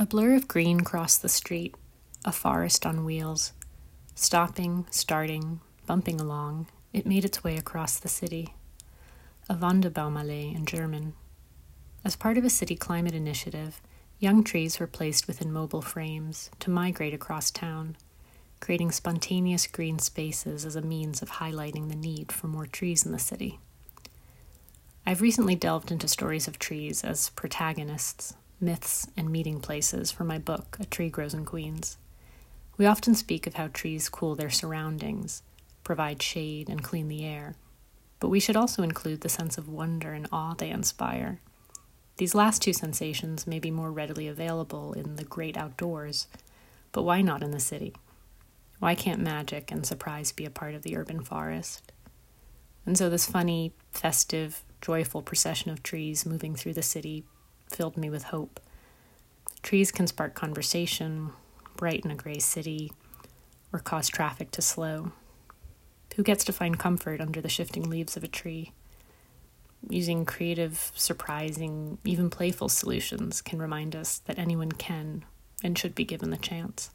A blur of green crossed the street, a forest on wheels. Stopping, starting, bumping along, it made its way across the city. A Wanderbaumallee in German. As part of a city climate initiative, young trees were placed within mobile frames to migrate across town, creating spontaneous green spaces as a means of highlighting the need for more trees in the city. I've recently delved into stories of trees as protagonists, myths, and meeting places for my book, A Tree Grows in Queens. We often speak of how trees cool their surroundings, provide shade, and clean the air, but we should also include the sense of wonder and awe they inspire. These last two sensations may be more readily available in the great outdoors, but why not in the city? Why can't magic and surprise be a part of the urban forest? And so this funny, festive, joyful procession of trees moving through the city filled me with hope. Trees can spark conversation, brighten a gray city, or cause traffic to slow. Who gets to find comfort under the shifting leaves of a tree? Using creative, surprising, even playful solutions can remind us that anyone can and should be given the chance.